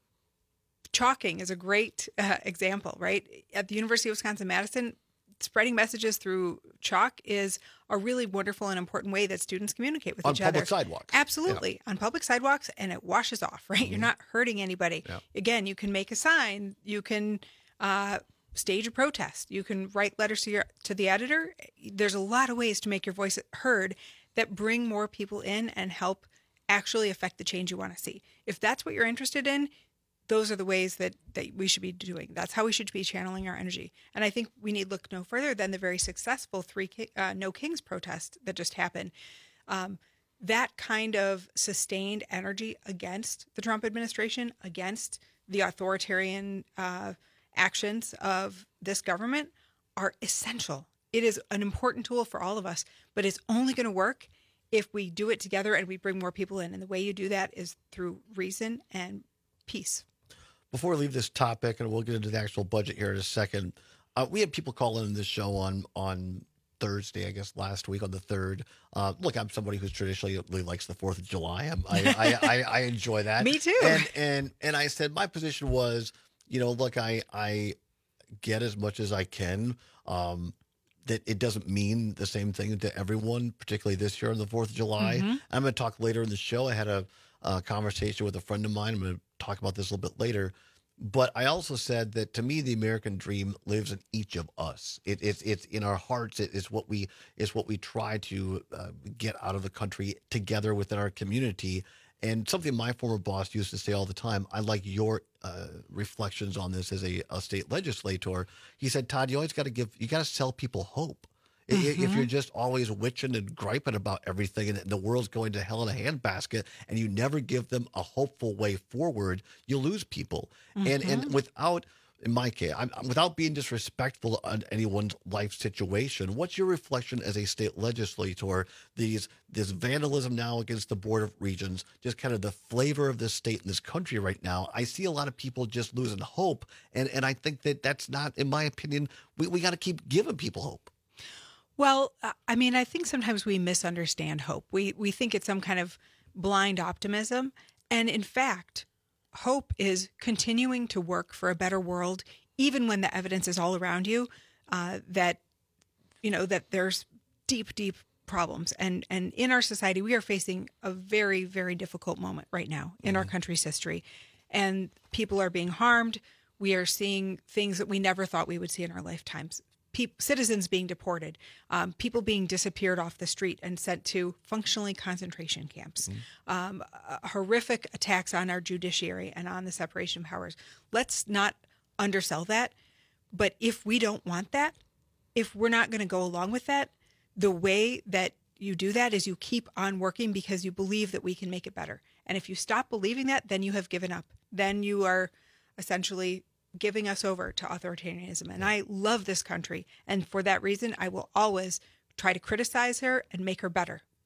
chalking is a great uh, example, right? At the University of Wisconsin-Madison, spreading messages through chalk is a really wonderful and important way that students communicate with on each other. On public sidewalks. Absolutely. Yeah. On public sidewalks, and it washes off, right? Mm-hmm. You're not hurting anybody. Yeah. Again, you can make a sign. You can uh, stage a protest. You can write letters to your to the editor. There's a lot of ways to make your voice heard that bring more people in and help actually affect the change you want to see. If that's what you're interested in, those are the ways that, that we should be doing. That's how we should be channeling our energy. And I think we need look no further than the very successful three uh, No Kings protest that just happened. Um, that kind of sustained energy against the Trump administration, against the authoritarian uh, actions of this government are essential. It is an important tool for all of us, but it's only going to work if we do it together and we bring more people in. And the way you do that is through reason and peace. Before we leave this topic, and we'll get into the actual budget here in a second, uh, we had people call in this show on on Thursday, I guess last week on the third. Uh, look, I'm somebody who's traditionally really likes the Fourth of July. I'm, I, I, I I enjoy that. Me too. And and and I said my position was, you know, look, I I get as much as I can. Um, that it doesn't mean the same thing to everyone, particularly this year on the Fourth of July. Mm-hmm. I'm going to talk later in the show. I had a, a conversation with a friend of mine. I'm going to talk about this a little bit later. But I also said that to me, the American dream lives in each of us. It, it's it's in our hearts. It is what we is what we try to uh, get out of the country together within our community. And something my former boss used to say all the time, I like your uh, reflections on this as a, a state legislator. He said, Todd, you always got to give, you got to sell people hope. Mm-hmm. If you're just always witching and griping about everything and the world's going to hell in a handbasket and you never give them a hopeful way forward, you lose people. Mm-hmm. And and without, in my case, I'm, without being disrespectful on anyone's life situation, what's your reflection as a state legislator? These this vandalism now against the Board of Regents, just kind of the flavor of this state and this country right now. I see a lot of people just losing hope, and and I think that that's not, in my opinion, we we got to keep giving people hope. Well, I mean, I think sometimes we misunderstand hope. We we think it's some kind of blind optimism. And in fact, hope is continuing to work for a better world, even when the evidence is all around you, uh, that, you know, that there's deep, deep problems. And, and in our society, we are facing a very, very difficult moment right now in mm-hmm. our country's history. And people are being harmed. We are seeing things that we never thought we would see in our lifetimes. People, citizens being deported, um, people being disappeared off the street and sent to functionally concentration camps, mm-hmm. um, uh, horrific attacks on our judiciary and on the separation of powers. Let's not undersell that. But if we don't want that, if we're not going to go along with that, the way that you do that is you keep on working because you believe that we can make it better. And if you stop believing that, then you have given up. Then you are essentially giving us over to authoritarianism. And I love this country. And for that reason, I will always try to criticize her and make her better.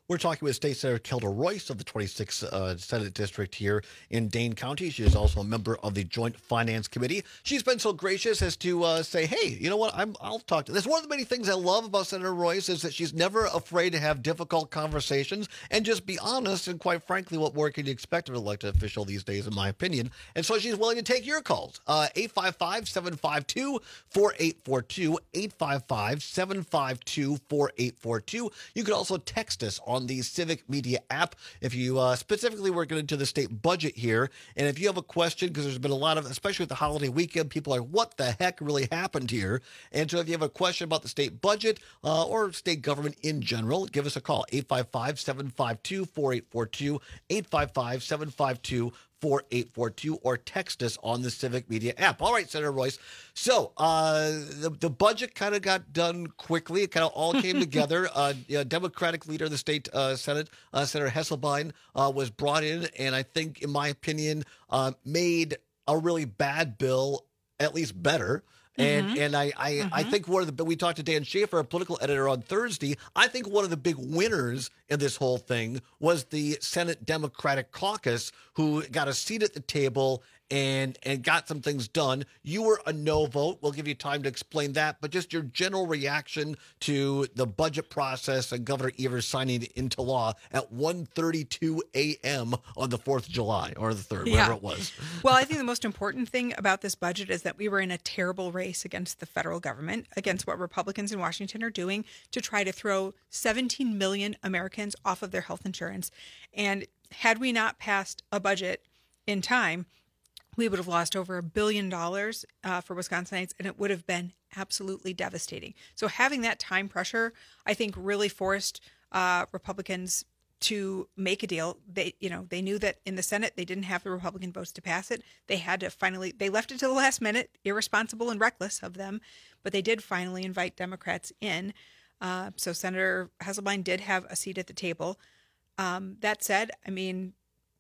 We're talking with State Senator Kelda Royce of the twenty-sixth uh, Senate District here in Dane County. She is also a member of the Joint Finance Committee. She's been so gracious as to uh, say, hey, you know what, I'm, I'll talk to this. One of the many things I love about Senator Royce is that she's never afraid to have difficult conversations and just be honest. And quite frankly, what more can you expect of an elected official these days, in my opinion? And so she's willing to take your calls. Uh, eight five five, seven five two, four eight four two, eight five five, seven five two, four eight four two. You can also text us on the Civic Media app if you uh, specifically we're going into the state budget here. And if you have a question, because there's been a lot of, especially with the holiday weekend, people are, what the heck really happened here? And so if you have a question about the state budget uh, or state government in general, give us a call, eight five five, seven five two, four eight four two, eight five five, seven five two, four eight four two, or text us on the Civic Media app. All right, Senator Royce. So uh, the, the budget kind of got done quickly. It kind of all came together. Uh, you know, Democratic leader of the state uh, Senate, uh, Senator Hesselbein, uh, was brought in, and I think, in my opinion, uh, made a really bad bill at least better. And mm-hmm. and I I, mm-hmm. I think one of the, we talked to Dan Schaefer, a political editor, on Thursday. I think one of the big winners in this whole thing was the Senate Democratic Caucus, who got a seat at the table and and got some things done. You were a no vote. We'll give you time to explain that, but just your general reaction to the budget process and Governor Evers signing it into law at one thirty-two a.m. on the fourth of July, or the third, whatever yeah. it was. Well, I think the most important thing about this budget is that we were in a terrible race against the federal government, against what Republicans in Washington are doing to try to throw seventeen million Americans off of their health insurance. And had we not passed a budget in time, we would have lost over a billion dollars uh, for Wisconsinites, and it would have been absolutely devastating. So having that time pressure, I think, really forced uh, Republicans to make a deal. They, you know, they knew that in the Senate they didn't have the Republican votes to pass it. They had to finally, they left it to the last minute, irresponsible and reckless of them, but they did finally invite Democrats in. Uh, so Senator Hesselbein did have a seat at the table. Um, that said, I mean,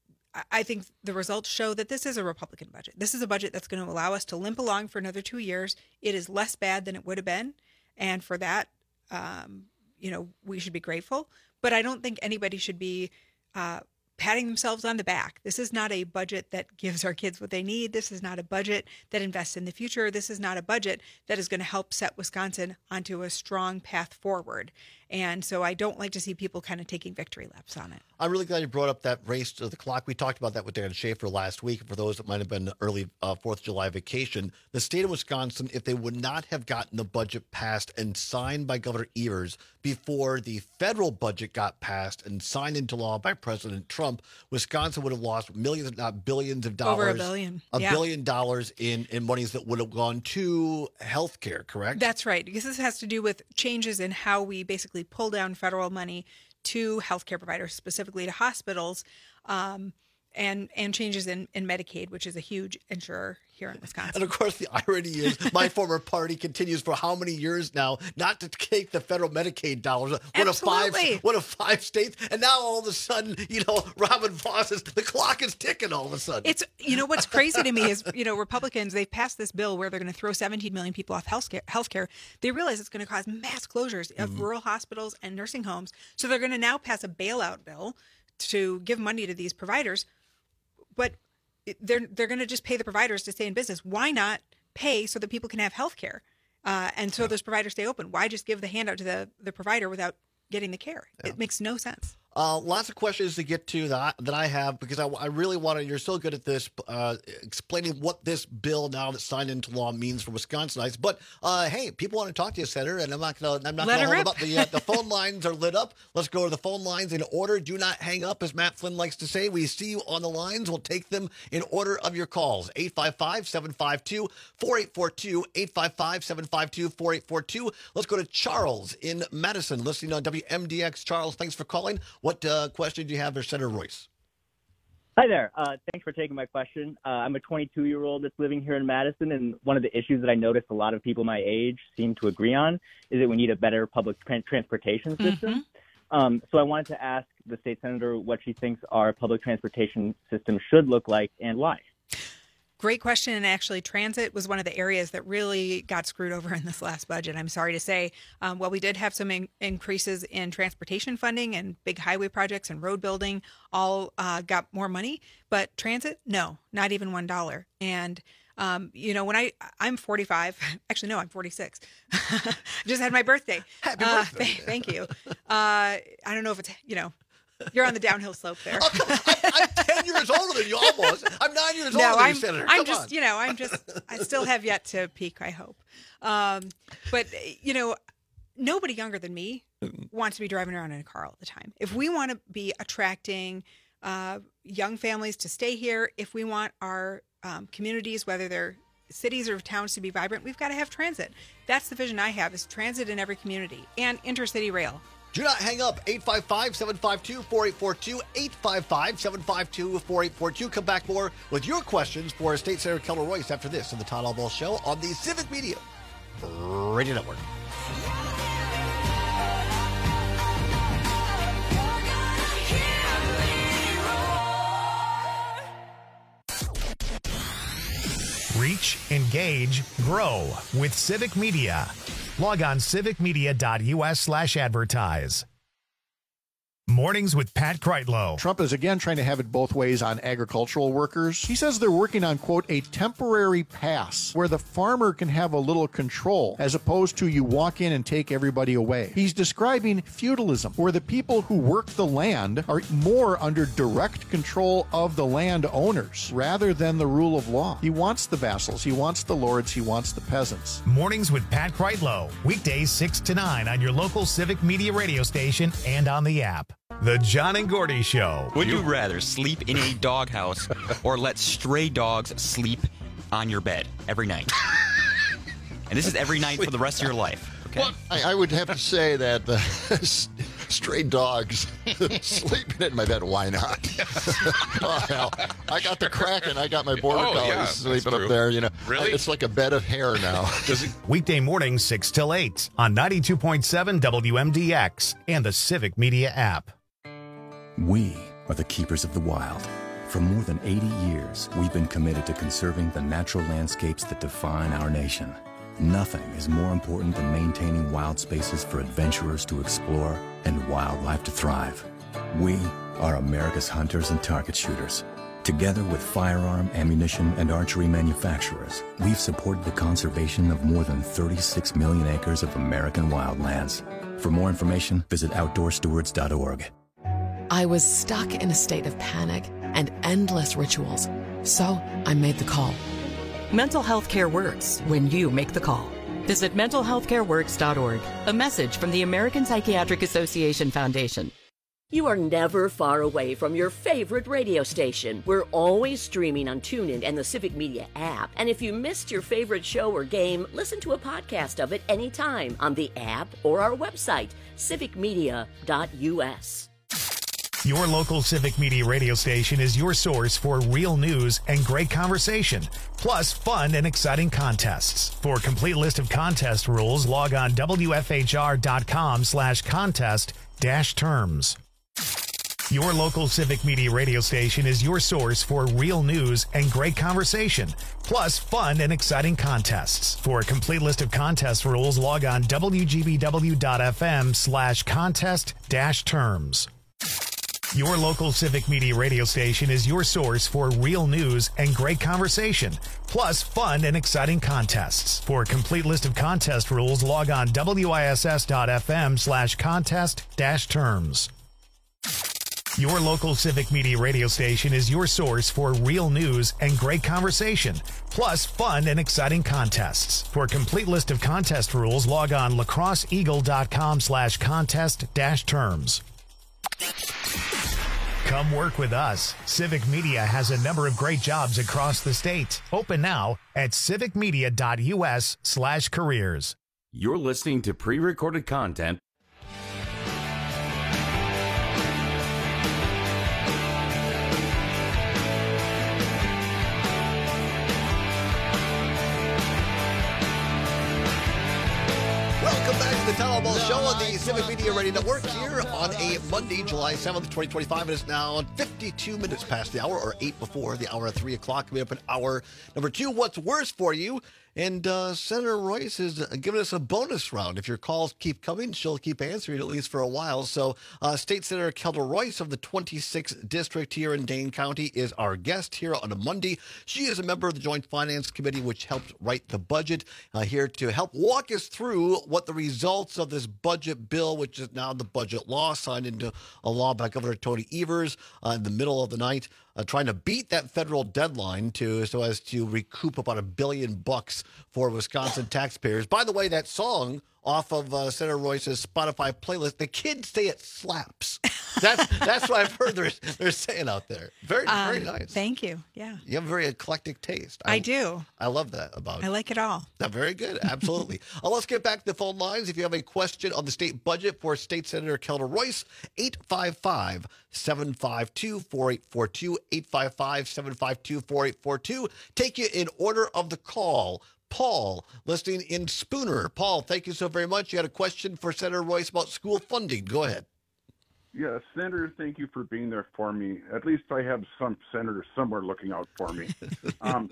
I think the results show that this is a Republican budget. This is a budget that's going to allow us to limp along for another two years. It is less bad than it would have been. And for that, um, you know, we should be grateful. But I don't think anybody should be uh, patting themselves on the back. This is not a budget that gives our kids what they need. This is not a budget that invests in the future. This is not a budget that is going to help set Wisconsin onto a strong path forward. And so I don't like to see people kind of taking victory laps on it. I'm really glad you brought up that race to the clock. We talked about that with Dan Schaefer last week. For those that might have been early uh, fourth of July vacation, the state of Wisconsin, if they would not have gotten the budget passed and signed by Governor Evers before the federal budget got passed and signed into law by President Trump, Wisconsin would have lost millions, if not billions of dollars. Over a billion. A yeah. billion dollars in, in monies that would have gone to health care, correct? That's right. Because this has to do with changes in how we basically pull down federal money to healthcare providers, specifically to hospitals, um, and and changes in, in Medicaid, which is a huge insurer here in Wisconsin. And of course, the irony is my former party continues for how many years now not to take the federal Medicaid dollars. One Absolutely. of five, one of five states, and now all of a sudden, you know, Robin Voss is the clock is ticking. All of a sudden, it's you know what's crazy to me is you know Republicans, they've passed this bill where they're going to throw seventeen million people off healthcare. Healthcare. They realize it's going to cause mass closures of mm-hmm. rural hospitals and nursing homes. So they're going to now pass a bailout bill to give money to these providers. But they're they're going to just pay the providers to stay in business. Why not pay so that people can have health care? Uh, and so yeah. those providers stay open. Why just give the handout to the, the provider without getting the care? Yeah. It makes no sense. Uh, lots of questions to get to that, that I have, because I, I really want to, you're so good at this, uh, explaining what this bill now that's signed into law means for Wisconsinites. But, uh, hey, people want to talk to you, Senator, and I'm not going to, I'm not going to hold them up. The, uh, the phone lines are lit up. Let's go to the phone lines in order. Do not hang up, as Matt Flynn likes to say. We see you on the lines. We'll take them in order of your calls. eight five five, seven five two, four eight four two, eight five five, seven five two, four eight four two. Let's go to Charles in Madison, listening on W M D X. Charles, thanks for calling. What uh, question do you have for Senator Royce? Hi there. Uh, thanks for taking my question. Uh, I'm a twenty-two-year-old that's living here in Madison, and one of the issues that I noticed a lot of people my age seem to agree on is that we need a better public tra- transportation system. Mm-hmm. Um, so I wanted to ask the state senator what she thinks our public transportation system should look like and why. Great question. And actually, transit was one of the areas that really got screwed over in this last budget. I'm sorry to say. Um, well, we did have some in- increases in transportation funding, and big highway projects and road building all uh, got more money. But transit, no, not even one dollar. And Um, you know, when I, I'm forty-five, actually, no, I'm forty-six. Just had my birthday. Happy uh, birthday. th- thank you. Uh, I don't know if it's, you know, you're on the downhill slope there. Oh, come on. I'm, I'm ten years older than you almost. I'm nine years older no, than I'm, you, Senator. I'm Come just, on. you know, I'm just, I still have yet to peak, I hope. Um, but, you know, nobody younger than me wants to be driving around in a car all the time. If we want to be attracting uh, young families to stay here, if we want our um, communities, whether they're cities or towns, to be vibrant, we've got to have transit. That's the vision I have, is transit in every community and intercity rail. Do not hang up. eight five five, seven five two, four eight four two, eight five five, seven five two, four eight four two. Come back more with your questions for State Senator Keller Royce after this on the Todd Albaugh Show on the Civic Media Radio Network. Reach, engage, grow with Civic Media. Log on civicmedia.us slash advertise. Mornings with Pat Kreitlow. Trump is again trying to have it both ways on agricultural workers. He says they're working on, quote, a temporary pass where the farmer can have a little control as opposed to you walk in and take everybody away. He's describing feudalism, where the people who work the land are more under direct control of the landowners rather than the rule of law. He wants the vassals, he wants the lords, he wants the peasants. Mornings with Pat Kreitlow. Weekdays six to nine on your local Civic Media radio station and on the app. The John and Gordy Show. Would you rather sleep in a doghouse or let stray dogs sleep on your bed every night? And this is every night for the rest of your life. Okay. Well, I, I would have to say that the stray dogs sleeping in my bed, why not? Oh, hell, I got the Kraken, I got my border Oh, collies yeah, sleeping that's up there. You know, Really? It's like a bed of hair now. Weekday mornings six till eight on ninety-two point seven W M D X and the Civic Media app. We are the keepers of the wild. For more than eighty years, we've been committed to conserving the natural landscapes that define our nation. Nothing is more important than maintaining wild spaces for adventurers to explore and wildlife to thrive. We are America's hunters and target shooters. Together with firearm, ammunition, and archery manufacturers, we've supported the conservation of more than thirty-six million acres of American wildlands. For more information, visit outdoor stewards dot org. I was stuck in a state of panic and endless rituals, so I made the call. Mental health care works when you make the call. Visit mental health care works dot org. A message from the American Psychiatric Association Foundation. You are never far away from your favorite radio station. We're always streaming on TuneIn and the Civic Media app. And if you missed your favorite show or game, listen to a podcast of it anytime on the app or our website, civic media dot u s. Your local Civic Media radio station is your source for real news and great conversation, plus fun and exciting contests. For a complete list of contest rules, log on W F H R dot com slash contest dash terms. Your local Civic Media radio station is your source for real news and great conversation, plus fun and exciting contests. For a complete list of contest rules, log on W G B W dot F M slash contest dash terms. Your local Civic Media radio station is your source for real news and great conversation, plus fun and exciting contests. For a complete list of contest rules, log on W I S S dot F M slash contest dash terms. Your local Civic Media radio station is your source for real news and great conversation, plus fun and exciting contests. For a complete list of contest rules, log on lacrosse eagle dot com slash contest dash terms. Come work with us. Civic Media has a number of great jobs across the state. Open now at civic media dot u s slash careers. You're listening to pre-recorded content. Welcome Welcome back to the Town Hall Ball Show on the Civic Media Radio Network here on a Monday, July seventh, twenty twenty-five. It is now fifty-two minutes past the hour, or eight before the hour at three o'clock. Coming up in hour number two, what's worse for you? And uh, Senator Royce is giving us a bonus round. If your calls keep coming, she'll keep answering at least for a while. So uh, State Senator Kelda Royce of the twenty-sixth District here in Dane County is our guest here on a Monday. She is a member of the Joint Finance Committee, which helped write the budget, uh, here to help walk us through what the results of this budget bill, which is now the budget law, signed into a law by Governor Tony Evers uh, in the middle of the night. Uh, trying to beat that federal deadline to so as to recoup about a billion bucks for Wisconsin taxpayers. By the way, that song off of uh, Senator Royce's Spotify playlist, the kids say it slaps. That's that's what I've heard they're, they're saying out there. Very, Um, very nice. Thank you. Yeah. You have a very eclectic taste. I do. I love that about I it. like it all. Yeah, very good. Absolutely. uh, let's get back to the phone lines. If you have a question on the state budget for State Senator Kelda Royce, eight five five, seven five two, four eight four two, eight five five, seven five two, four eight four two. Take you in order of the call. Paul, listening in Spooner. Paul, thank you so very much. You had a question for Senator Royce about school funding. Go ahead. Yeah, Senator, thank you for being there for me. At least I have some senators somewhere looking out for me. um,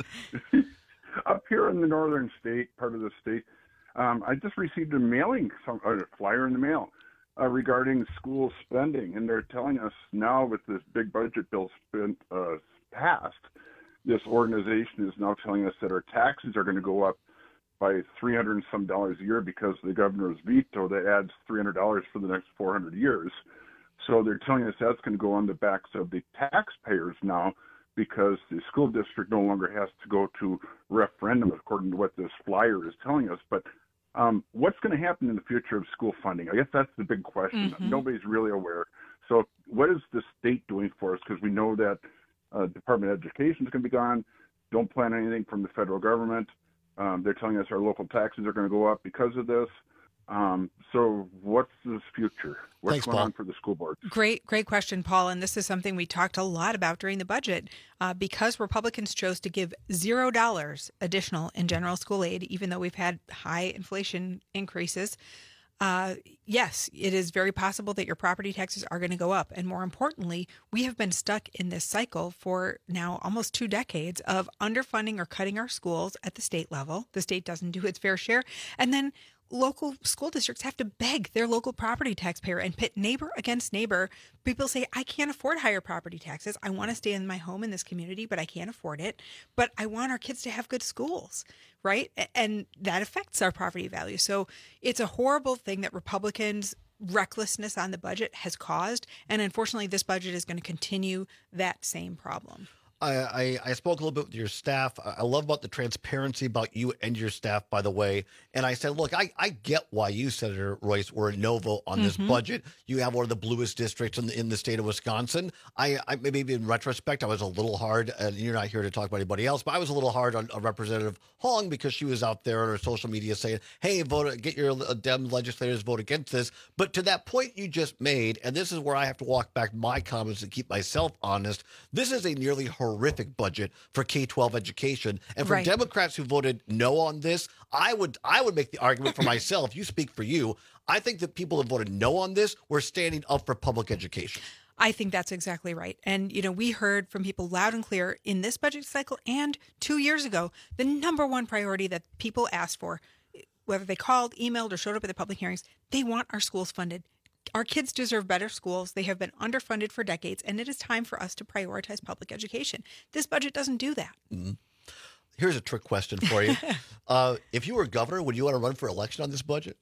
up here in the northern state, part of the state, um, I just received a mailing, some, a flyer in the mail uh, regarding school spending, and they're telling us now with this big budget bill spent, uh, passed, this organization is now telling us that our taxes are going to go up by three hundred and some dollars a year because of the governor's veto that adds three hundred dollars for the next four hundred years. So they're telling us that's going to go on the backs of the taxpayers now because the school district no longer has to go to referendum according to what this flyer is telling us. But um, what's going to happen in the future of school funding? I guess that's the big question. Mm-hmm. Nobody's really aware. So what is the state doing for us? Because we know that uh, Department of Education is going to be gone. Don't plan anything from the federal government. Um, they're telling us our local taxes are going to go up because of this. Um, so what's the future? What's Thanks, going Paul. on for the school boards? Great, great question, Paul. And this is something we talked a lot about during the budget. Uh, because Republicans chose to give zero dollars additional in general school aid, even though we've had high inflation increases, uh, yes, it is very possible that your property taxes are going to go up. And more importantly, we have been stuck in this cycle for now almost two decades of underfunding or cutting our schools at the state level. The state doesn't do its fair share. And then local school districts have to beg their local property taxpayer and pit neighbor against neighbor. People say, I can't afford higher property taxes. I want to stay in my home in this community, but I can't afford it. But I want our kids to have good schools, right? And that affects our property value. So it's a horrible thing that Republicans' recklessness on the budget has caused. And unfortunately, this budget is going to continue that same problem. I, I, I spoke a little bit with your staff. I I love about the transparency about you and your staff, by the way. And I said, look, I, I get why you, Senator Royce, were a no vote on this Mhm. budget. You have one of the bluest districts in the, in the state of Wisconsin. I, I maybe in retrospect, I was a little hard, and you're not here to talk about anybody else, but I was a little hard on uh, Representative Hong because she was out there on her social media saying, hey, vote, get your uh, Dem legislators vote against this. But to that point you just made, and this is where I have to walk back my comments and keep myself honest, this is a nearly horrific budget for K twelve education. And for Right. Democrats who voted no on this, I would I would make the argument for myself. You speak for you. I think that people that voted no on this were standing up for public education. I think that's exactly right. And, you know, we heard from people loud and clear in this budget cycle and two years ago, the number one priority that people asked for, whether they called, emailed, or showed up at the public hearings, they want our schools funded. Our kids deserve better schools. They have been underfunded for decades, and it is time for us to prioritize public education. This budget doesn't do that. Mm-hmm. Here's a trick question for you. uh, if you were governor, would you want to run for election on this budget?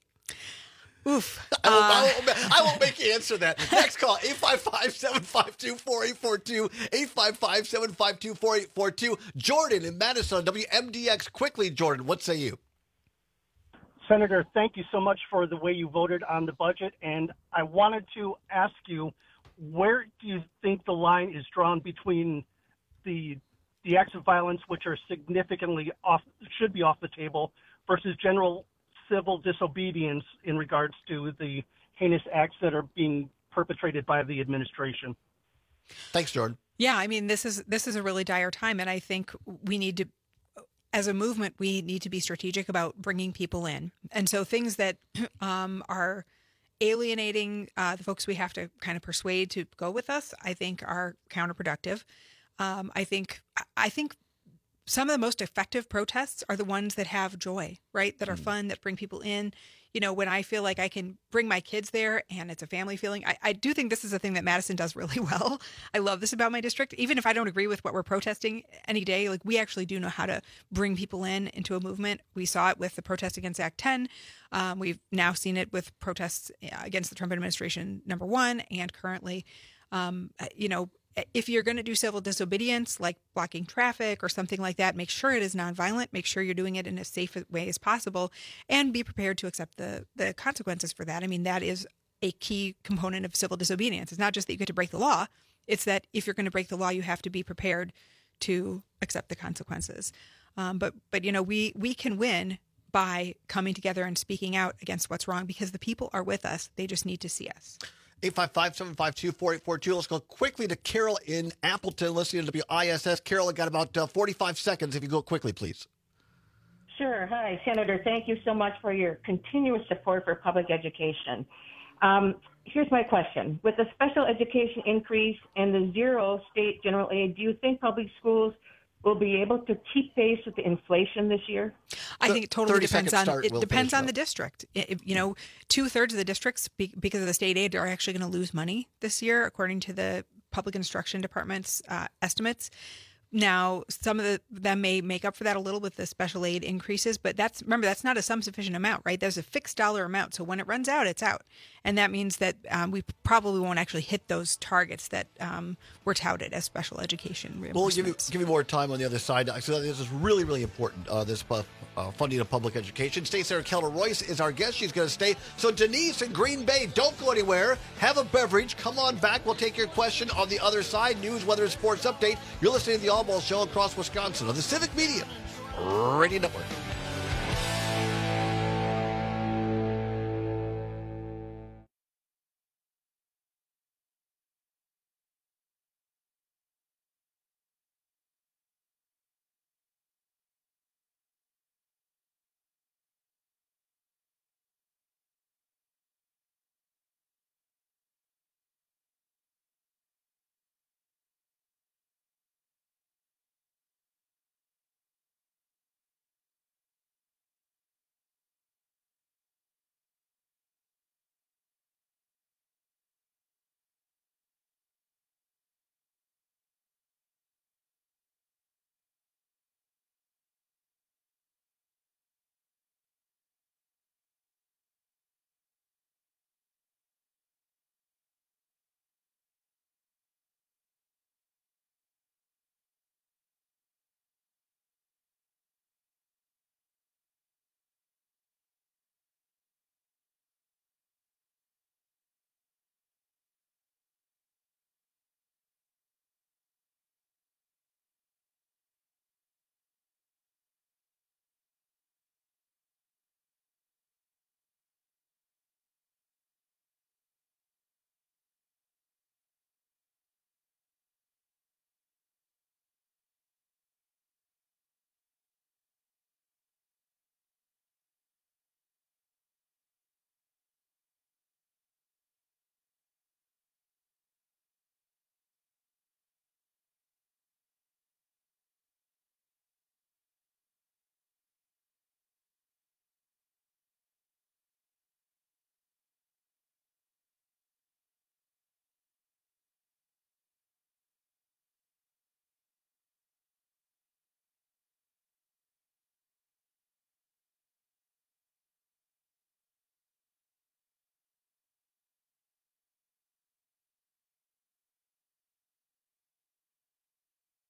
Oof. I won't, I, won't, I won't make you answer that. Next call, eight five five, seven five two, four eight four two, eight five five, seven five two, four eight four two. Jordan in Madison, W M D X. Quickly, Jordan, what say you? Senator, thank you so much for the way you voted on the budget. And I wanted to ask you, where do you think the line is drawn between the the acts of violence, which are significantly off, should be off the table, versus general civil disobedience in regards to the heinous acts that are being perpetrated by the administration? Thanks, Jordan. Yeah, I mean, this is this is a really dire time, and I think we need to as a movement, we need to be strategic about bringing people in. And so things that um, are alienating uh, the folks we have to kind of persuade to go with us, I think are counterproductive. Um, I think I think some of the most effective protests are the ones that have joy, right? That are fun, that bring people in. You know, when I feel like I can bring my kids there and it's a family feeling, I, I do think this is a thing that Madison does really well. I love this about my district. Even if I don't agree with what we're protesting any day, like we actually do know how to bring people in into a movement. We saw it with the protest against Act ten. Um, we've now seen it with protests against the Trump administration, number one, and currently, um, you know, if you're going to do civil disobedience, like blocking traffic or something like that, make sure it is nonviolent. Make sure you're doing it in as safe a way as possible, and be prepared to accept the the consequences for that. I mean, that is a key component of civil disobedience. It's not just that you get to break the law. It's that if you're going to break the law, you have to be prepared to accept the consequences. Um, but but you know, we we can win by coming together and speaking out against what's wrong, because the people are with us. They just need to see us. eight five five, seven five two, four eight four two. Let's go quickly to Carol in Appleton, listening to W I S S. Carol, I got about uh, forty-five seconds if you go quickly, please. Sure. Hi, Senator. Thank you so much for your continuous support for public education. Um, here's my question. With the special education increase and the zero state general aid, do you think public schools will be able to keep pace with the inflation this year? I think it totally depends on start, it we'll depends on up. the district. It, you know, two thirds of the districts, be, because of the state aid, are actually going to lose money this year, according to the Public Instruction Department's uh, estimates. Now, some of the, them may make up for that a little with the special aid increases, but that's remember that's not a sum sufficient amount, right? There's a fixed dollar amount, so when it runs out, it's out, and that means that um, we probably won't actually hit those targets that um, were touted as special education reimbursements. We'll give you, give you more time on the other side. So this is really, really important, uh, this uh, funding of public education. State Senator Keller Royce is our guest. She's going to stay. So Denise in Green Bay, don't go anywhere. Have a beverage. Come on back. We'll take your question on the other side. News, weather, and sports update. You're listening to the All Ball Show across Wisconsin on the Civic Media Radio Network.